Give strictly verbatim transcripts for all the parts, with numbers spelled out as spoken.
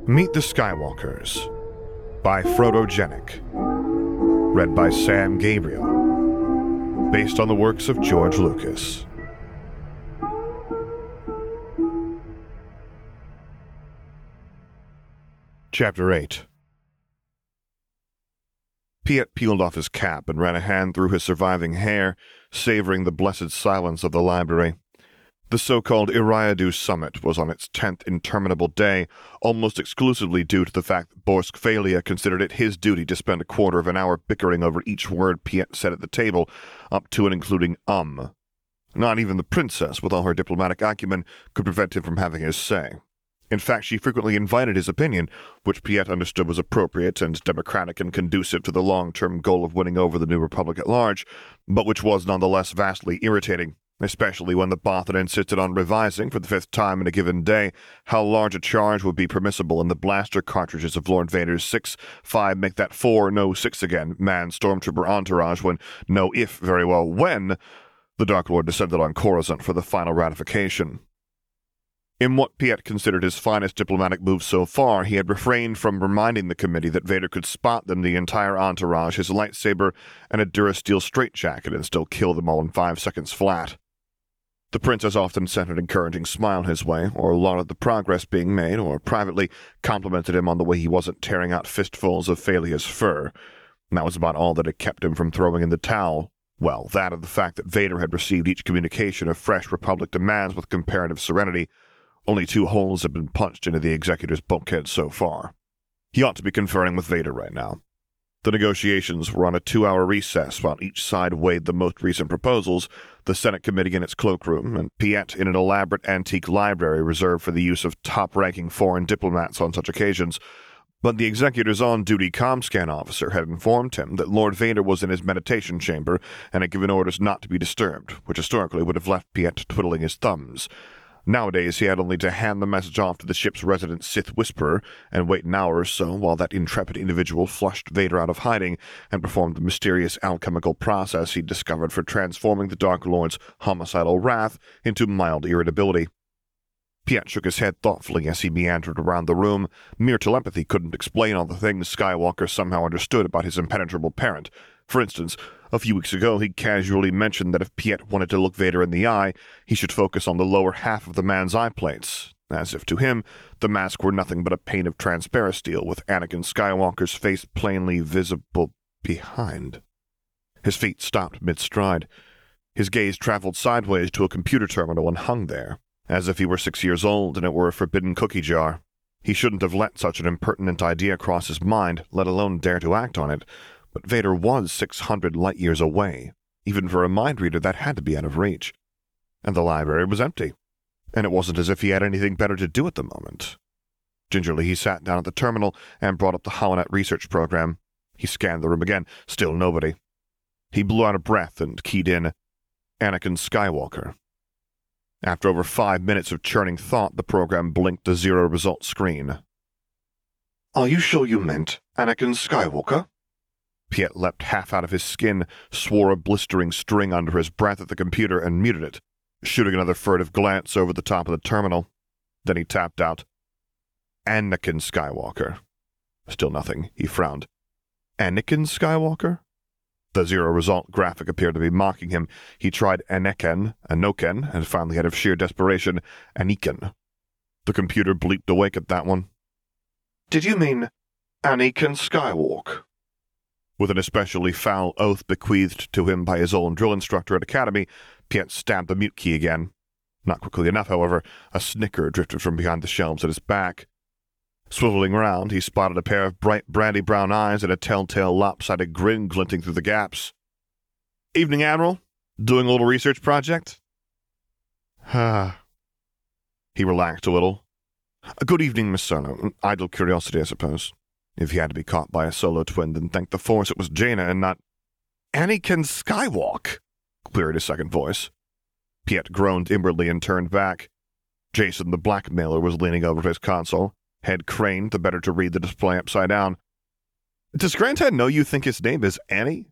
Meet the Skywalkers by Frodo Genick. Read by Sam Gabriel. Based on the works of George Lucas. Chapter eight. Piet peeled off his cap and ran a hand through his surviving hair, savoring the blessed silence of the library. The so-called Eriadu Summit was on its tenth interminable day, almost exclusively due to the fact that Borsk Phalia considered it his duty to spend a quarter of an hour bickering over each word Piet said at the table, up to and including um. Not even the princess, with all her diplomatic acumen, could prevent him from having his say. In fact, she frequently invited his opinion, which Piet understood was appropriate and democratic and conducive to the long-term goal of winning over the New Republic at large, but which was nonetheless vastly irritating, especially when the Bothan insisted on revising, for the fifth time in a given day, how large a charge would be permissible in the blaster cartridges of Lord Vader's six, five, make that four, no six again, man stormtrooper entourage when, no if, very well when, the Dark Lord descended on Coruscant for the final ratification. In what Piet considered his finest diplomatic move so far, he had refrained from reminding the committee that Vader could spot them, the entire entourage, his lightsaber, and a Durasteel straitjacket, and still kill them all in five seconds flat. The princess often sent an encouraging smile his way, or lauded the progress being made, or privately complimented him on the way he wasn't tearing out fistfuls of Phalia's fur. And that was about all that had kept him from throwing in the towel. Well, that and the fact that Vader had received each communication of fresh Republic demands with comparative serenity. Only two holes had been punched into the executor's bulkhead so far. He ought to be conferring with Vader right now. The negotiations were on a two-hour recess while each side weighed the most recent proposals, the Senate committee in its cloakroom, and Piet in an elaborate antique library reserved for the use of top-ranking foreign diplomats on such occasions. But the executor's on-duty comscan officer had informed him that Lord Vader was in his meditation chamber and had given orders not to be disturbed, which historically would have left Piet twiddling his thumbs. Nowadays, he had only to hand the message off to the ship's resident Sith Whisperer and wait an hour or so while that intrepid individual flushed Vader out of hiding and performed the mysterious alchemical process he'd discovered for transforming the Dark Lord's homicidal wrath into mild irritability. Piet shook his head thoughtfully as he meandered around the room. Mere telepathy couldn't explain all the things Skywalker somehow understood about his impenetrable parent. For instance, a few weeks ago he casually mentioned that if Piet wanted to look Vader in the eye, he should focus on the lower half of the man's eye plates, as if to him the mask were nothing but a pane of transparent steel with Anakin Skywalker's face plainly visible behind. His feet stopped mid-stride. His gaze traveled sideways to a computer terminal and hung there, as if he were six years old and it were a forbidden cookie jar. He shouldn't have let such an impertinent idea cross his mind, let alone dare to act on it. But Vader was six hundred light-years away. Even for a mind reader, that had to be out of reach. And the library was empty. And it wasn't as if he had anything better to do at the moment. Gingerly, he sat down at the terminal and brought up the Holonet research program. He scanned the room again. Still nobody. He blew out a breath and keyed in Anakin Skywalker. After over five minutes of churning thought, the program blinked a zero-result screen. "Are you sure you meant Anakin Skywalker?" Piet leapt half out of his skin, swore a blistering string under his breath at the computer, and muted it, shooting another furtive glance over the top of the terminal. Then he tapped out, "Anakin Skywalker." Still nothing. He frowned. "Anakin Skywalker?" The zero-result graphic appeared to be mocking him. He tried Anakin, Anoken, and finally, out of sheer desperation, Aniken. The computer bleeped awake at that one. "Did you mean Anakin Skywalker?" With an especially foul oath bequeathed to him by his old drill instructor at Academy, Piet stabbed the mute key again. Not quickly enough, however. A snicker drifted from behind the shelves at his back. Swiveling round, he spotted a pair of bright brandy-brown eyes and a telltale lopsided grin glinting through the gaps. "Evening, Admiral. Doing a little research project?" Ah. He relaxed a little. "Good evening, Miss Solo. Idle curiosity, I suppose. If he had to be caught by a solo twin, then thank the Force it was Jaina and not—" "Anakin Skywalk?" queried a second voice. Piet groaned inwardly and turned back. Jason the blackmailer was leaning over his console, head craned the better to read the display upside down. "Does Granddad know you think his name is Annie?"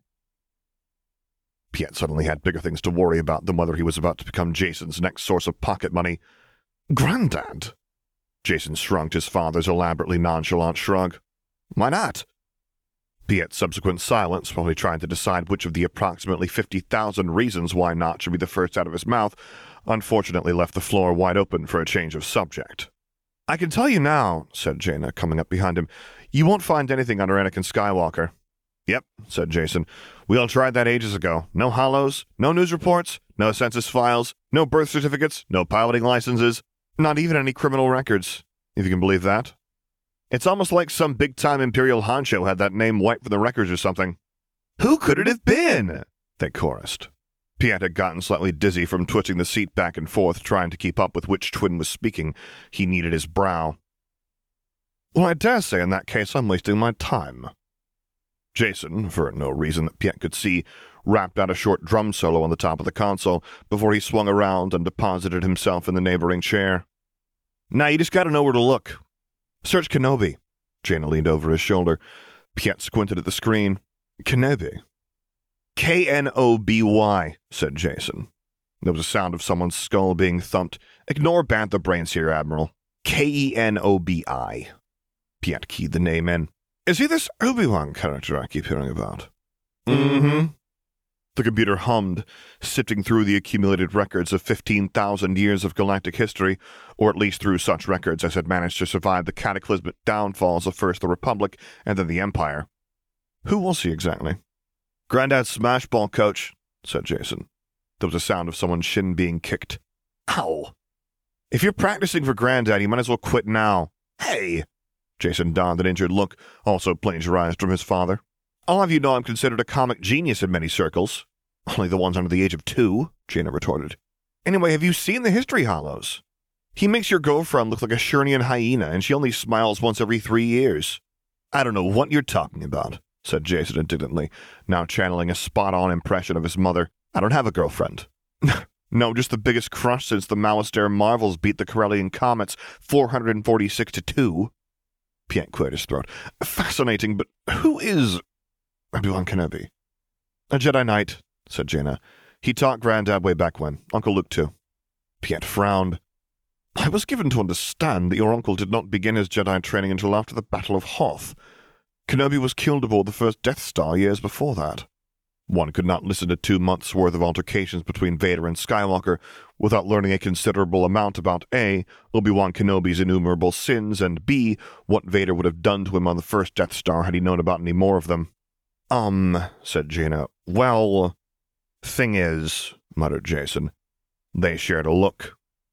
Piet suddenly had bigger things to worry about than whether he was about to become Jason's next source of pocket money. "Granddad?" Jason shrugged his father's elaborately nonchalant shrug. Why not? Piet's subsequent silence while he tried to decide which of the approximately fifty thousand reasons why not should be the first out of his mouth unfortunately left the floor wide open for a change of subject. I can tell you now, said Jaina, coming up behind him, you won't find anything under Anakin Skywalker. Yep, said Jason. We all tried that ages ago. No hollows, no news reports, no census files, no birth certificates, no piloting licenses, not even any criminal records, if you can believe that. It's almost like some big-time Imperial honcho had that name wiped from the records or something. Who could it have been? They chorused. Piet had gotten slightly dizzy from twitching the seat back and forth, trying to keep up with which twin was speaking. He kneaded his brow. Well, I dare say in that case I'm wasting my time. Jason, for no reason that Piet could see, rapped out a short drum solo on the top of the console before he swung around and deposited himself in the neighboring chair. Now you just gotta know where to look. Search Kenobi. Jaina leaned over his shoulder. Piet squinted at the screen. Kenobi. K N O B Y, said Jason. There was a sound of someone's skull being thumped. Ignore bantha brains here, Admiral. K E N O B I. Piet keyed the name in. Is he this Obi-Wan character I keep hearing about? Mm-hmm. The computer hummed, sifting through the accumulated records of fifteen thousand years of galactic history, or at least through such records as had managed to survive the cataclysmic downfalls of first the Republic and then the Empire. Who was he exactly? Granddad's smashball coach, said Jason. There was a sound of someone's shin being kicked. Ow! If you're practicing for Granddad, you might as well quit now. Hey! Jason donned an injured look, also plagiarized from his father. I'll have you know I'm considered a comic genius in many circles. Only the ones under the age of two, Jaina retorted. Anyway, have you seen the History Hollows? He makes your girlfriend look like a Shurnian hyena, and she only smiles once every three years. I don't know what you're talking about, said Jason indignantly, now channeling a spot-on impression of his mother. I don't have a girlfriend. No, just the biggest crush since the Malastare Marvels beat the Corellian Comets four hundred forty-six to two. Piet cleared his throat. Fascinating, but who is Obi-Wan Kenobi? A Jedi Knight, said Jaina. He taught Granddad way back when. Uncle Luke, too. Piet frowned. I was given to understand that your uncle did not begin his Jedi training until after the Battle of Hoth. Kenobi was killed aboard the first Death Star years before that. One could not listen to two months' worth of altercations between Vader and Skywalker without learning a considerable amount about A, Obi-Wan Kenobi's innumerable sins, and B, what Vader would have done to him on the first Death Star had he known about any more of them. Um, said Jaina. Well, thing is, muttered Jason. They shared a look.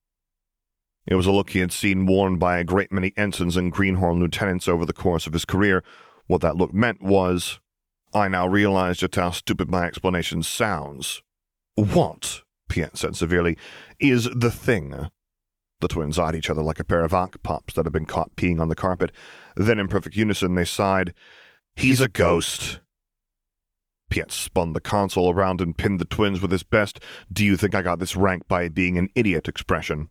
It was a look he had seen worn by a great many ensigns and greenhorn lieutenants over the course of his career. What that look meant was, I now realize just how stupid my explanation sounds. What, Piet said severely, is the thing? The twins eyed each other like a pair of octopups that had been caught peeing on the carpet. Then in perfect unison they sighed, He's a ghost. Piet spun the console around and pinned the twins with his best, do you think I got this rank by being an idiot expression.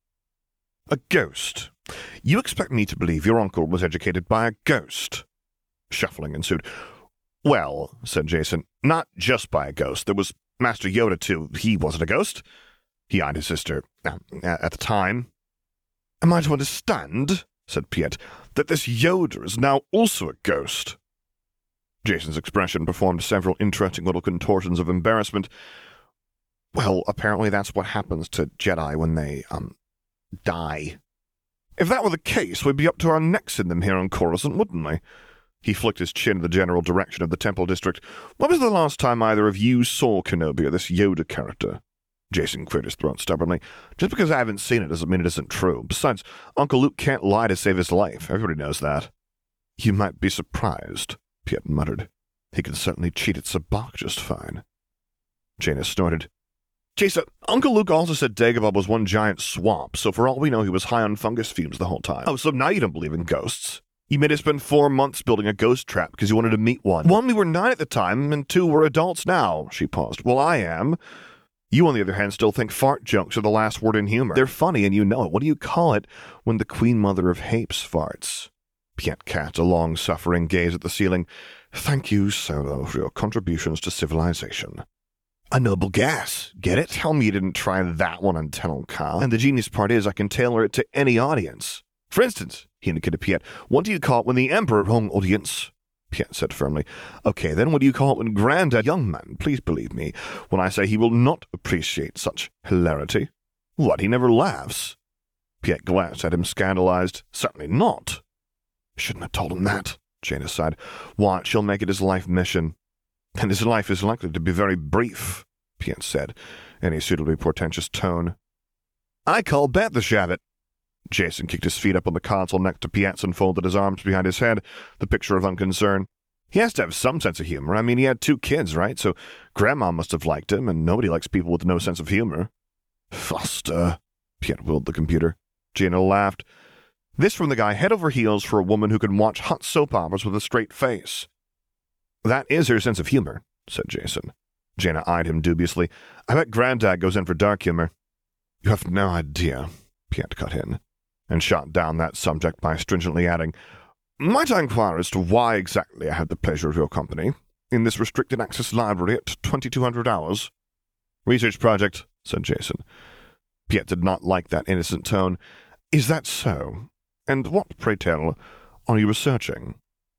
A ghost? You expect me to believe your uncle was educated by a ghost? Shuffling ensued. Well, said Jason, not just by a ghost. There was Master Yoda, too. He wasn't a ghost. He eyed his sister. Uh, at the time. Am I to understand, said Piet, that this Yoda is now also a ghost? Jason's expression performed several interesting little contortions of embarrassment. Well, apparently that's what happens to Jedi when they, um, die. If that were the case, we'd be up to our necks in them here on Coruscant, wouldn't we? He flicked his chin in the general direction of the Temple District. When was the last time either of you saw Kenobi or this Yoda character? Jason cleared his throat stubbornly. Just because I haven't seen it doesn't mean it isn't true. Besides, Uncle Luke can't lie to save his life. Everybody knows that. You might be surprised, Piet muttered. He can certainly cheat at Sabacc just fine. Jaina snorted. Jason, Uncle Luke also said Dagobah was one giant swamp, so for all we know he was high on fungus fumes the whole time. Oh, so now you don't believe in ghosts. You made us spend four months building a ghost trap because you wanted to meet one. One, we were nine at the time, and two, we're adults now, she paused. Well, I am. You, on the other hand, still think fart jokes are the last word in humor. They're funny, and you know it. What do you call it when the Queen Mother of Hapes farts? Piet cast a long-suffering gaze at the ceiling. Thank you, Solo, for your contributions to civilization. A noble gas. Get it? Tell me you didn't try that one on Tenel Ka. And the genius part is I can tailor it to any audience. For instance, he indicated Piet, what do you call it when the Emperor wrong audience? Piet said firmly. Okay, then what do you call it when Grandad, young man, please believe me, when I say he will not appreciate such hilarity? What, he never laughs? Piet glanced at him, scandalized. Certainly not. Shouldn't have told him that, Jaina sighed. Why, she'll make it his life mission. And his life is likely to be very brief, Piet said, in a suitably portentous tone. I call bet the Shavit. Jason kicked his feet up on the console next to Piet's and folded his arms behind his head, the picture of unconcern. He has to have some sense of humor. I mean, he had two kids, right? So Grandma must have liked him, and nobody likes people with no sense of humor. Foster, Piet willed the computer. Jaina laughed. This from the guy head over heels for a woman who can watch hot soap operas with a straight face. That is her sense of humor, said Jason. Jaina eyed him dubiously. I bet Grandad goes in for dark humor. You have no idea, Piet cut in, and shot down that subject by stringently adding, Might I inquire as to why exactly I had the pleasure of your company in this restricted access library at twenty-two hundred hours? Research project, said Jason. Piet did not like that innocent tone. Is that so? And what, pray tell, are you researching?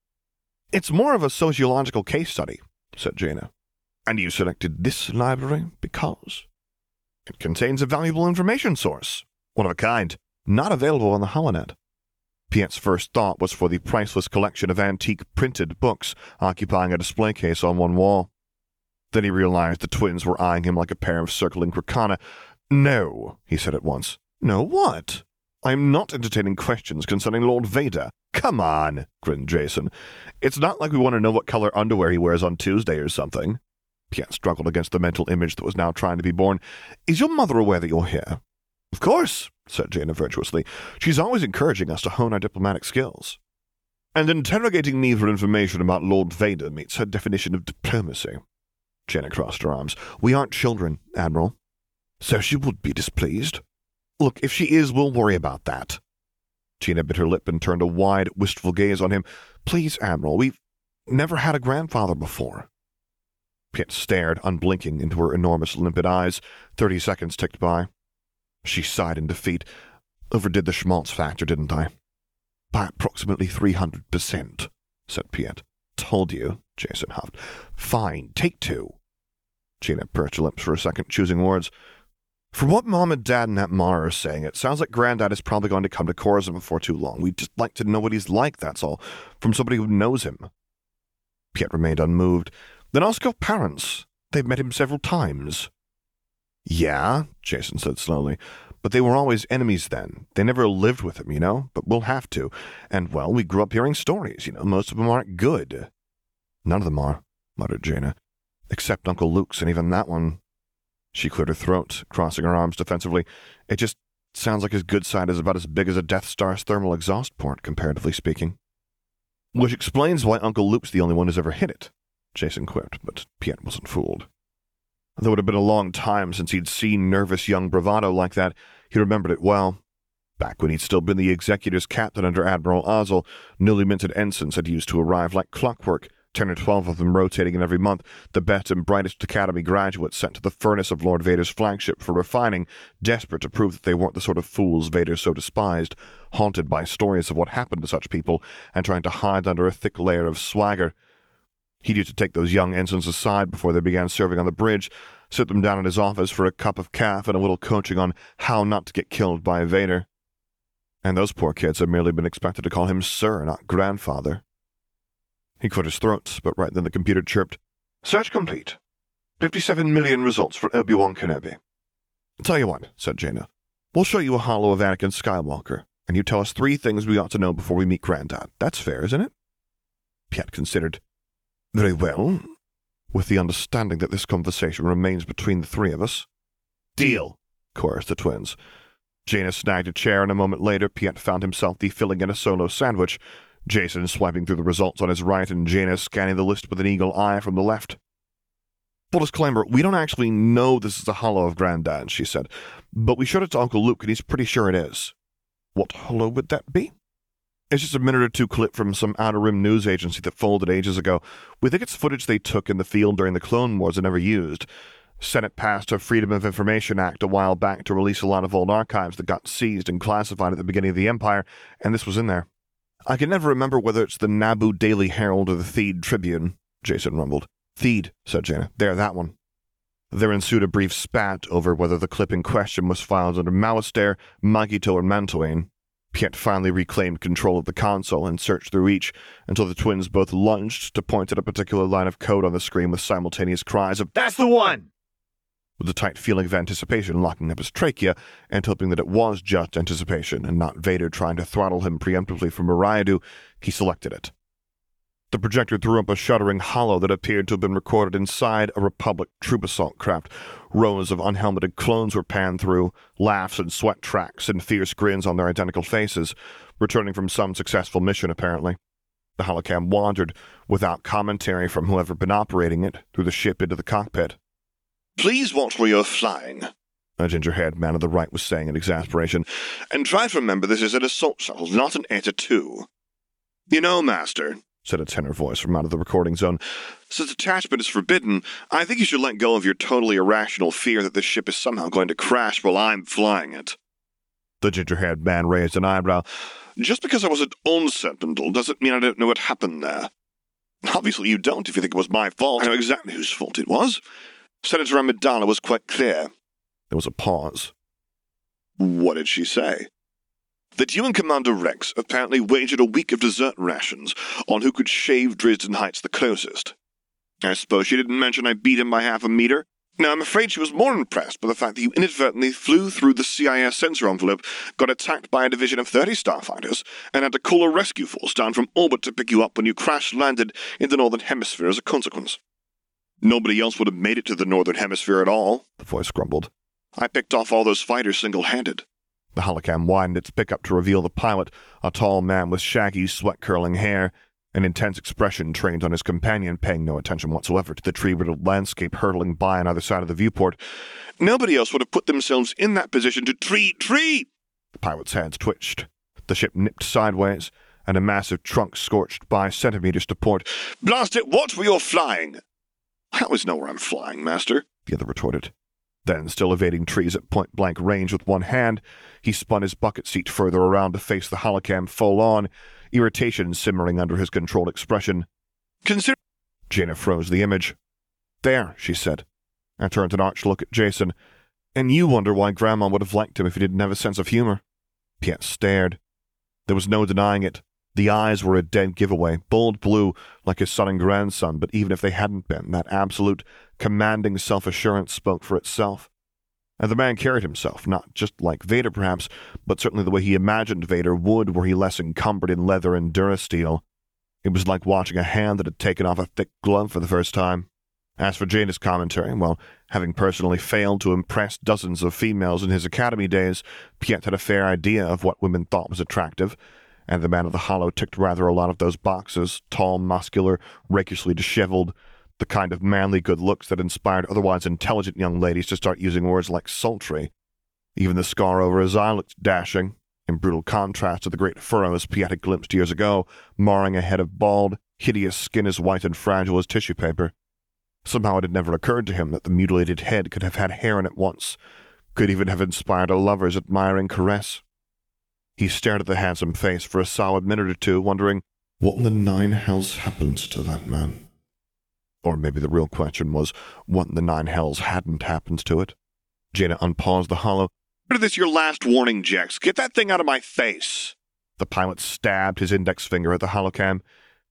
It's more of a sociological case study, said Jaina. And you selected this library because? It contains a valuable information source. One of a kind, not available on the Holonet. Piet's first thought was for the priceless collection of antique printed books occupying a display case on one wall. Then he realized the twins were eyeing him like a pair of circling crocana. No, he said at once. No what? I am not entertaining questions concerning Lord Vader. Come on, grinned Jason. It's not like we want to know what color underwear he wears on Tuesday or something. Piet struggled against the mental image that was now trying to be born. Is your mother aware that you're here? Of course, said Jaina virtuously. She's always encouraging us to hone our diplomatic skills. And interrogating me for information about Lord Vader meets her definition of diplomacy. Jaina crossed her arms. We aren't children, Admiral. So she would be displeased. Look, if she is, we'll worry about that. Jaina bit her lip and turned a wide, wistful gaze on him. Please, Admiral, we've never had a grandfather before. Piet stared, unblinking, into her enormous, limpid eyes. Thirty seconds ticked by. She sighed in defeat. Overdid the schmaltz factor, didn't I? By approximately three hundred percent, said Piet. Told you, Jason huffed. Fine, take two. Jaina pursed her lips for a second, choosing words. From what Mom and Dad and Aunt Mara are saying, it sounds like Grandad is probably going to come to Coruscant before too long. We'd just like to know what he's like, that's all, from somebody who knows him. Piet remained unmoved. Then ask your parents. They've met him several times. Yeah, Jason said slowly, but they were always enemies then. They never lived with him, you know, but we'll have to. And, well, we grew up hearing stories, you know, most of them aren't good. None of them are, muttered Jaina, except Uncle Luke's, and even that one. She cleared her throat, crossing her arms defensively. It just sounds like his good side is about as big as a Death Star's thermal exhaust port, comparatively speaking. Which explains why Uncle Luke's the only one who's ever hit it, Jason quipped, but Piet wasn't fooled. Though it had been a long time since he'd seen nervous young bravado like that, he remembered it well. Back when he'd still been the Executor's captain under Admiral Ozzel, newly minted ensigns had used to arrive like clockwork, ten or twelve of them rotating in every month, the best and brightest Academy graduates sent to the furnace of Lord Vader's flagship for refining, desperate to prove that they weren't the sort of fools Vader so despised, haunted by stories of what happened to such people, and trying to hide under a thick layer of swagger. He used to take those young ensigns aside before they began serving on the bridge, sit them down in his office for a cup of caf and a little coaching on how not to get killed by Vader. And those poor kids had merely been expected to call him Sir, not Grandfather. He cleared his throat, but right then the computer chirped, Search complete. fifty-seven million results for Obi-Wan Kenobi. Tell you what, said Jaina. We'll show you a holo of Anakin Skywalker, and you tell us three things we ought to know before we meet Grandad. That's fair, isn't it? Piet considered. Very well, with the understanding that this conversation remains between the three of us. Deal, chorused the twins. Jaina snagged a chair, and a moment later Piet found himself defilling in a solo sandwich, Jason swiping through the results on his right and Jaina scanning the list with an eagle eye from the left. Full disclaimer, we don't actually know this is a holo of Grandad, she said, but we showed it to Uncle Luke and he's pretty sure it is. What holo would that be? It's just a minute or two clip from some Outer Rim news agency that folded ages ago. We think it's footage they took in the field during the Clone Wars and never used. Senate passed a Freedom of Information Act a while back to release a lot of old archives that got seized and classified at the beginning of the Empire, and this was in there. I can never remember whether it's the Naboo Daily Herald or the Theed Tribune, Jacen rumbled. Theed, said Jaina. There, that one. There ensued a brief spat over whether the clip in question was filed under Malastare, Magito, or Mantoine. Piet finally reclaimed control of the console and searched through each until the twins both lunged to point at a particular line of code on the screen with simultaneous cries of, "That's the one!" With a tight feeling of anticipation locking up his trachea and hoping that it was just anticipation and not Vader trying to throttle him preemptively from Eriadu, he selected it. The projector threw up a shuddering hollow that appeared to have been recorded inside a Republic troop assault craft. Rows of unhelmeted clones were panned through, laughs and sweat tracks and fierce grins on their identical faces, returning from some successful mission apparently. The holocam wandered, without commentary from whoever had been operating it, through the ship into the cockpit. "Please watch where you're flying," a ginger-haired man on the right was saying in exasperation, "and try to remember this is an assault shuttle, not an Eta two. You know, Master," said a tenor voice from out of the recording zone, "since attachment is forbidden, I think you should let go of your totally irrational fear that this ship is somehow going to crash while I'm flying it." The ginger-haired man raised an eyebrow. "Just because I wasn't on Sentinel doesn't mean I don't know what happened there. Obviously you don't if you think it was my fault. I know exactly whose fault it was. Senator Amidala was quite clear." There was a pause. "What did she say?" "That you and Commander Rex apparently wagered a week of dessert rations on who could shave Dresden Heights the closest. I suppose she didn't mention I beat him by half a meter. Now, I'm afraid she was more impressed by the fact that you inadvertently flew through the C I S sensor envelope, got attacked by a division of thirty starfighters, and had to call a rescue force down from orbit to pick you up when you crash-landed in the Northern Hemisphere as a consequence. Nobody else would have made it to the Northern Hemisphere at all," the voice grumbled. "I picked off all those fighters single-handed." The holocam widened its pickup to reveal the pilot, a tall man with shaggy, sweat-curling hair, an intense expression trained on his companion, paying no attention whatsoever to the tree-riddled landscape hurtling by on either side of the viewport. "Nobody else would have put themselves in that position to tree, tree!" The pilot's hands twitched. The ship nipped sideways, and a massive trunk scorched by centimeters to port. "Blast it, watch where you're flying!" "I always know where I'm flying, Master," the other retorted. Then, still evading trees at point-blank range with one hand, he spun his bucket seat further around to face the holocam full-on, irritation simmering under his controlled expression. "Consider—" Jaina froze the image. "There," she said, and turned an arch look at Jacen. "And you wonder why Grandma would have liked him if he didn't have a sense of humor." Piet stared. There was no denying it. The eyes were a dead giveaway, bold blue like his son and grandson, but even if they hadn't been, that absolute, commanding self-assurance spoke for itself. And the man carried himself, not just like Vader perhaps, but certainly the way he imagined Vader would were he less encumbered in leather and durasteel. It was like watching a hand that had taken off a thick glove for the first time. As for Jaina's commentary, well, having personally failed to impress dozens of females in his academy days, Piet had a fair idea of what women thought was attractive, and the man of the hollow ticked rather a lot of those boxes, tall, muscular, rakishly disheveled, the kind of manly good looks that inspired otherwise intelligent young ladies to start using words like sultry. Even the scar over his eye looked dashing, in brutal contrast to the great furrows Piet had glimpsed years ago, marring a head of bald, hideous skin as white and fragile as tissue paper. Somehow it had never occurred to him that the mutilated head could have had hair in it once, could even have inspired a lover's admiring caress. He stared at the handsome face for a solid minute or two, wondering, what in the nine hells happened to that man? Or maybe the real question was, what in the nine hells hadn't happened to it? Jaina unpaused the hollow. "Consider this your last warning, Jex. Get that thing out of my face!" The pilot stabbed his index finger at the holocam.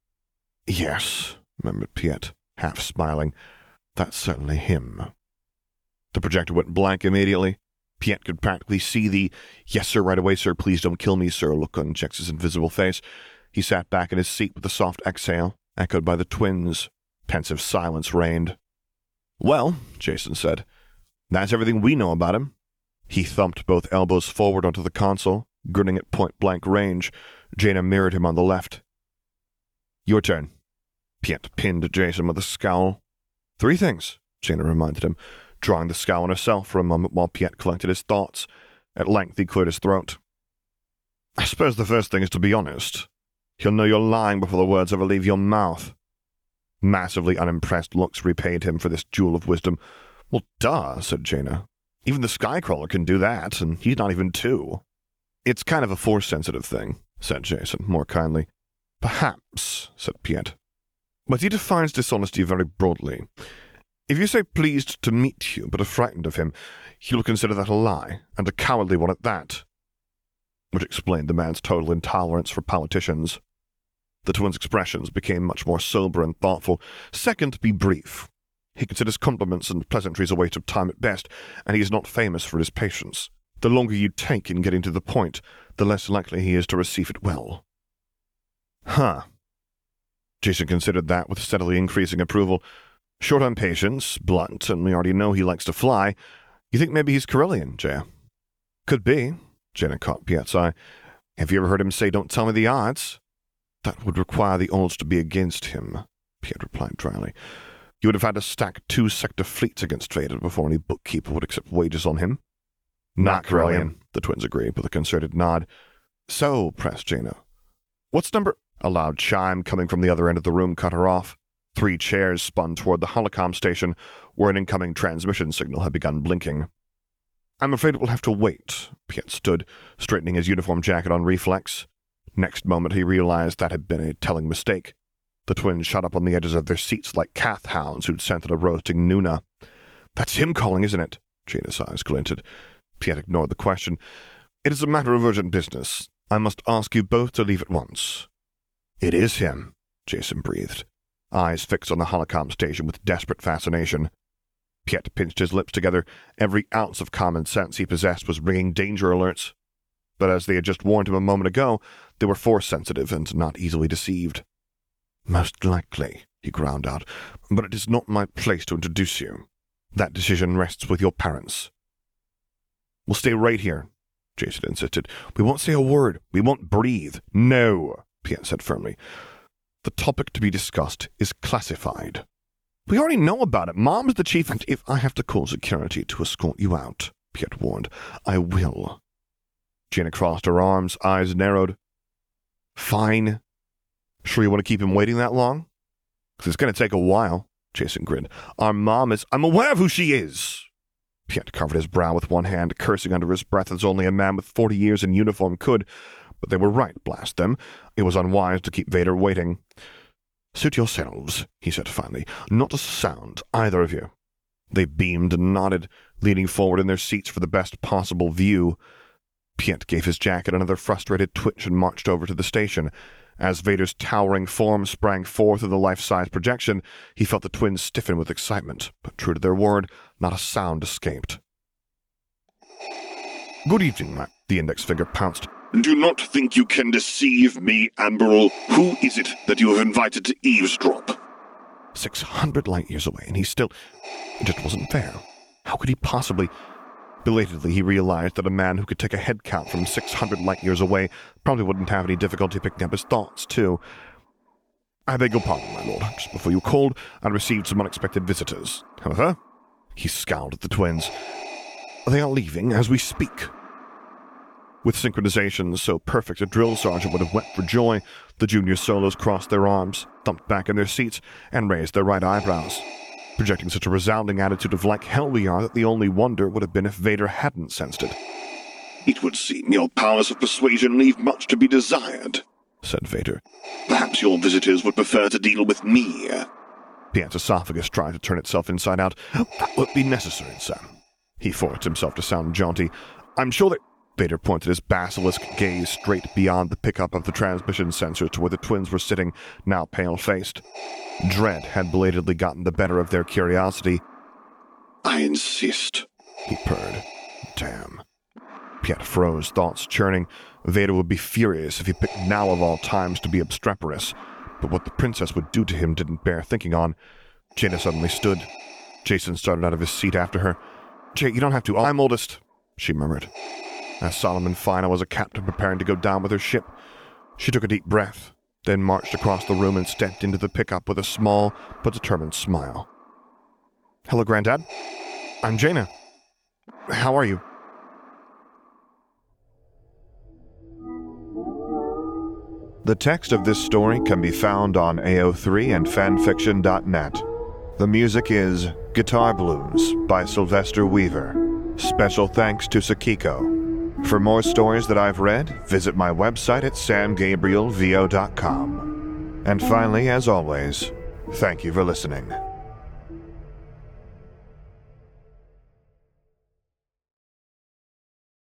"Yes," murmured Piet, half smiling. "That's certainly him." The projector went blank immediately. Piet could practically see the, "Yes, sir, right away, sir, please don't kill me, sir," look on Jex's invisible face. He sat back in his seat with a soft exhale, echoed by the twins. Pensive silence reigned. "Well," Jacen said, "that's everything we know about him." He thumped both elbows forward onto the console, grinning at point-blank range. Jaina mirrored him on the left. "Your turn." Piet pinned Jacen with a scowl. "Three things," Jaina reminded him, drawing the scowl on herself for a moment while Piet collected his thoughts. At length he cleared his throat. "I suppose the first thing is to be honest. He'll know you're lying before the words ever leave your mouth." Massively unimpressed looks repaid him for this jewel of wisdom. Well, duh, said Jaina. Even the Skycrawler can do that, and he's not even two. It's kind of a force-sensitive thing, said Jason, more kindly. Perhaps, said Piet. But he defines dishonesty very broadly. If you say pleased to meet you, but are frightened of him, he will consider that a lie, and a cowardly one at that. Which explained the man's total intolerance for politicians. The twins' expressions became much more sober and thoughtful. Second, be brief. He considers compliments and pleasantries a waste of time at best, and he is not famous for his patience. The longer you take in getting to the point, the less likely he is to receive it well. Huh. Jason considered that with steadily increasing approval. Short on patience, blunt, and we already know he likes to fly. You think maybe he's Corellian, Jaya? Could be. Jaina caught Piet's eye. Have you ever heard him say, don't tell me the odds? That would require the odds to be against him, Piet replied dryly. You would have had to stack two sector fleets against Vader before any bookkeeper would accept wages on him. Not Corellian, the twins agreed with a concerted nod. So, pressed Jaina. What's number... A loud chime coming from the other end of the room cut her off. Three chairs spun toward the holocom station, where an incoming transmission signal had begun blinking. I'm afraid it will have to wait, Piet stood, straightening his uniform jacket on reflex. Next moment he realized that had been a telling mistake. The twins shot up on the edges of their seats like calf hounds who'd scented a roasting Nuna. That's him calling, isn't it? Jaina's eyes glinted. Piet ignored the question. It is a matter of urgent business. I must ask you both to leave at once. It is him, Jason breathed, eyes fixed on the holocom station with desperate fascination. Piet pinched his lips together. Every ounce of common sense he possessed was ringing danger alerts. But as they had just warned him a moment ago, they were force-sensitive and not easily deceived. Most likely, he ground out, but it is not my place to introduce you. That decision rests with your parents. We'll stay right here, Jason insisted. We won't say a word. We won't breathe. No, Piet said firmly. The topic to be discussed is classified. We already know about it. Mom's the chief, and if I have to call security to escort you out, Piet warned, I will. Jaina crossed her arms, eyes narrowed. Fine. Sure you want to keep him waiting that long? Because it's going to take a while, Jason grinned. Our mom is... I'm aware of who she is. Piet covered his brow with one hand, cursing under his breath as only a man with forty years in uniform could. But they were right, blast them. It was unwise to keep Vader waiting. Suit yourselves, he said finally. Not a sound, either of you. They beamed and nodded, leaning forward in their seats for the best possible view. Piet gave his jacket another frustrated twitch and marched over to the station. As Vader's towering form sprang forth of the life-size projection, he felt the twins stiffen with excitement, but true to their word, not a sound escaped. Good evening, Matt, the index finger pounced. Do not think you can deceive me, Amberl. Who is it that you have invited to eavesdrop? Six hundred light-years away, and he still... It just wasn't fair. How could he possibly... Belatedly, he realized that a man who could take a head count from six hundred light-years away probably wouldn't have any difficulty picking up his thoughts, too. I beg your pardon, my lord. Just before you called, I received some unexpected visitors. However, he scowled at the twins. They are leaving as we speak. With synchronizations so perfect a drill sergeant would have wept for joy, the junior solos crossed their arms, thumped back in their seats, and raised their right eyebrows, projecting such a resounding attitude of like hell we are that the only wonder would have been if Vader hadn't sensed it. It would seem your powers of persuasion leave much to be desired, said Vader. Perhaps your visitors would prefer to deal with me. Piet's esophagus tried to turn itself inside out. That won't be necessary, sir. He forced himself to sound jaunty. I'm sure that... Vader pointed his basilisk gaze straight beyond the pickup of the transmission sensor to where the twins were sitting, now pale-faced. Dread had belatedly gotten the better of their curiosity. I insist, he purred. Damn. Piet froze, thoughts churning. Vader would be furious if he picked now of all times to be obstreperous, but what the princess would do to him didn't bear thinking on. Jaina suddenly stood. Jason started out of his seat after her. Jay, you don't have to. I'm oldest, she murmured. As solemn and fine was a captain preparing to go down with her ship. She took a deep breath, then marched across the room and stepped into the pickup with a small but determined smile. Hello, Granddad. I'm Jaina. How are you? The text of this story can be found on A O three and fanfiction dot net. The music is Guitar Blues by Sylvester Weaver. Special thanks to Sakiko. For more stories that I've read, visit my website at sam gabriel v o dot com. And finally, as always, thank you for listening.